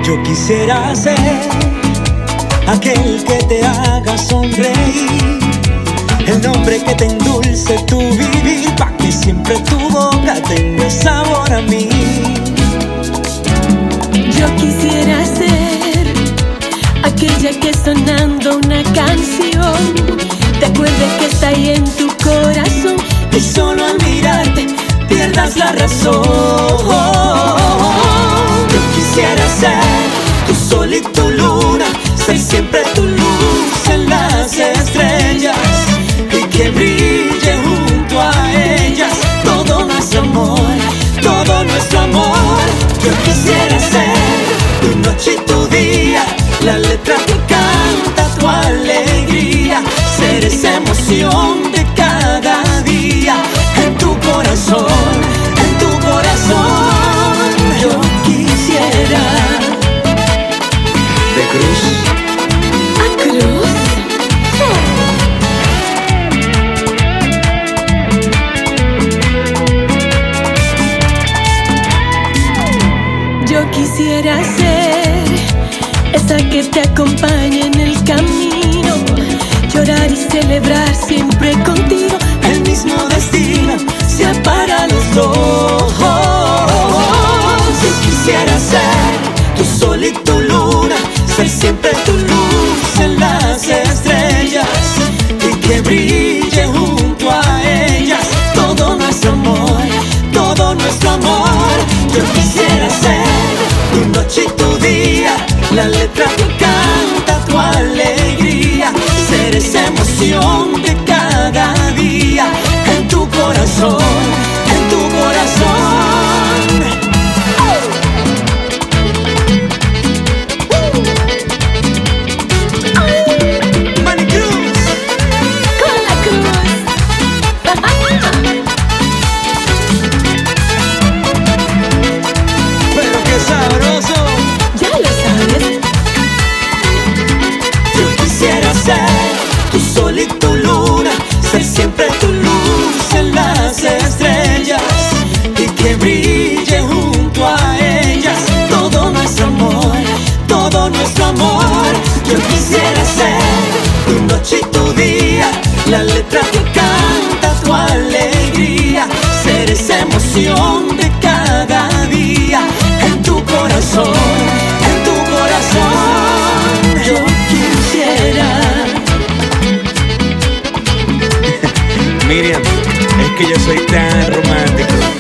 Yo quisiera ser aquel que te haga sonreír, el nombre que te endulce tu vivir, pa' que siempre tu boca tenga sabor a mí. Yo quisiera ser aquella que sonando una canción te acuerdes que está ahí en tu corazón y solo al mirarte pierdas la razón. Yo quisiera ser tu sol y tu luna, ser siempre tu luz en las estrellas y que brille junto a ellas todo nuestro amor, todo nuestro amor. Yo quisiera ser tu noche y tu día, la letra que canta tu alegría, ser esa emoción de cada día en tu corazón, en tu corazón. Yo quisiera de cruz a cruz. Yo quisiera ser esa que te acompañe en el camino, llorar y celebrar siempre contigo. El mismo destino sea para los dos. Yo quisiera ser tu sol y tu luna, ser siempre tu luz en las estrellas y que brille junto a ellas todo nuestro amor, todo nuestro amor. Yo quisiera ser tu noche y tu día, la letra que canta tu alegría, ser esa emoción de cada día en tu corazón, en tu corazón. Manny Cruz Con la cruz. pero qué sabroso. Ya lo sabes. Yo quisiera ser tu sol y tu luna, ser siempre tu luz en las estrellas y que brille junto a ellas todo nuestro amor, todo nuestro amor. Yo quisiera ser tu noche y tu día, la letra que canta tu alegría, ser esa emoción de cada día en tu corazón, en tu corazón. Yo quisiera. Miriam, es que yo soy tan romántico.